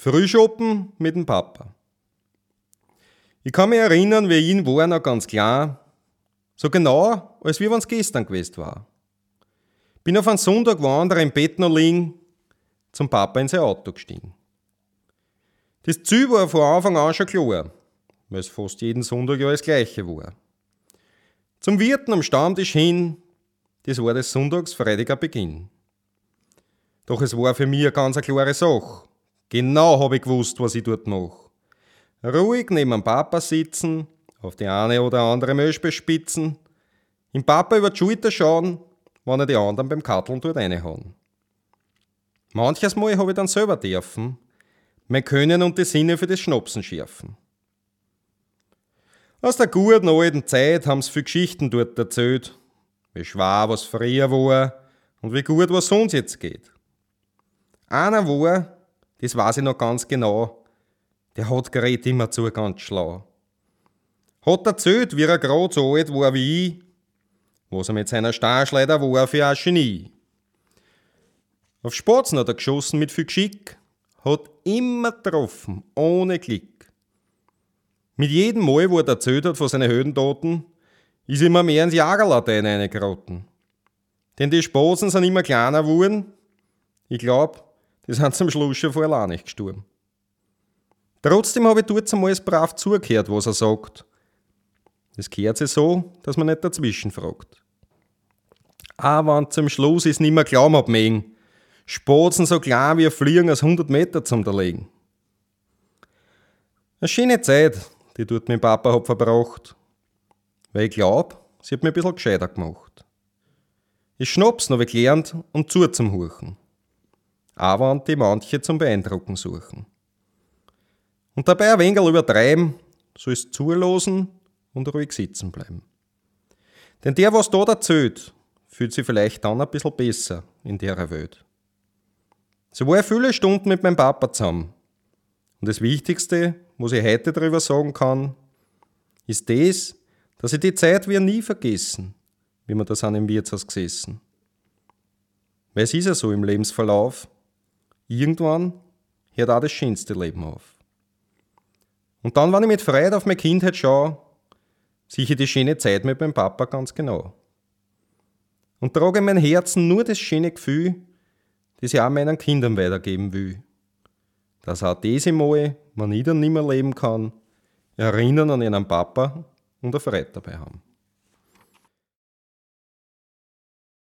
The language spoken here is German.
Frühschoppen mit dem Papa. Ich kann mich erinnern, wie ich war noch ganz klein, so genau, als wie wenn es gestern gewesen war. Bin auf einen Sonntag, wo andere im Bett noch liegen, zum Papa in sein Auto gestiegen. Das Ziel war von Anfang an schon klar, weil es fast jeden Sonntag ja das Gleiche war. Zum Wirten am Stammtisch hin, das war des Sonntags freudiger Beginn. Doch es war für mich eine ganz klare Sache. Genau habe ich gewusst, was ich dort mache. Ruhig neben dem Papa sitzen, auf die eine oder andere Möschbe spitzen, im Papa über die Schulter schauen, wenn er die anderen beim Katteln dort reinhauen. Manches Mal habe ich dann selber dürfen, mein Können und die Sinne für das Schnapsen schärfen. Aus der guten alten Zeit haben sie viele Geschichten dort erzählt, wie schwer was früher war und wie gut was sonst jetzt geht. Einer war, das weiß ich noch ganz genau, der hat geredet immerzu ganz schlau. Hat erzählt, wie er grad so alt war wie ich, was er mit seiner Starschleider war für ein Genie. Auf Spatzen hat er geschossen mit viel Geschick, hat immer getroffen, ohne Klick. Mit jedem Mal, wo er erzählt hat von seinen Heldentaten, ist immer mehr ins Jagerlatein reingeraten. Denn die Spatzen sind immer kleiner geworden. Ich glaub, die sind zum Schluss schon vor allein nicht gestorben. Trotzdem habe ich dort einmal brav zugehört, was er sagt. Es gehört sich so, dass man nicht dazwischen fragt. Aber wenn zum Schluss ist nicht mehr Glauben abmägen, Spatzen so klein wie ein Fliegen als 100 Meter zum Legen. Eine schöne Zeit, die dort mein Papa hat verbracht. Weil ich glaub, sie hat mich ein bisschen gescheiter gemacht. Ich Schnapsen habe ich gelernt und zu zum Huchen. Aber und die manche zum Beeindrucken suchen. Und dabei ein wenig übertreiben, soll's zulosen und ruhig sitzen bleiben. Denn der, was da erzählt, fühlt sich vielleicht dann ein bisschen besser in der Welt. So war ich viele Stunden mit meinem Papa zusammen. Und das Wichtigste, was ich heute darüber sagen kann, ist das, dass ich die Zeit wir nie vergessen, wie wir da sind im Wirtshaus gesessen. Weil es ist ja so im Lebensverlauf, irgendwann hört auch das schönste Leben auf. Und dann, wenn ich mit Freude auf meine Kindheit schaue, sehe ich die schöne Zeit mit meinem Papa ganz genau. Und trage in mein Herzen nur das schöne Gefühl, das ich auch meinen Kindern weitergeben will. Dass auch diese Mal, wenn ich dann nicht mehr leben kann, erinnern an ihren Papa und eine Freude dabei haben.